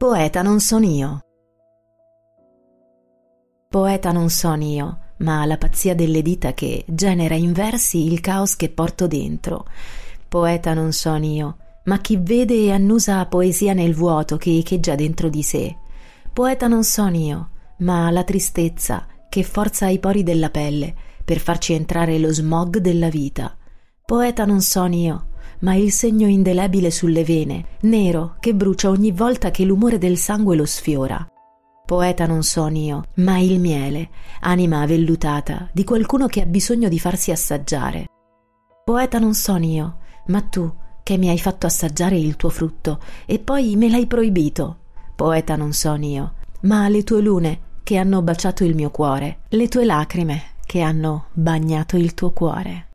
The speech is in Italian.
Poeta non son io. Poeta non son io, ma la pazzia delle dita che genera in versi il caos che porto dentro. Poeta non son io, ma chi vede e annusa poesia nel vuoto che echeggia dentro di sé. Poeta non son io, ma la tristezza che forza i pori della pelle per farci entrare lo smog della vita. Poeta non son io, ma il segno indelebile sulle vene, nero, che brucia ogni volta che l'umore del sangue lo sfiora. Poeta non son io, ma il miele, anima vellutata di qualcuno che ha bisogno di farsi assaggiare. Poeta non son io, ma tu che mi hai fatto assaggiare il tuo frutto e poi me l'hai proibito. Poeta non son io, ma le tue lune che hanno baciato il mio cuore, le tue lacrime che hanno bagnato il tuo cuore.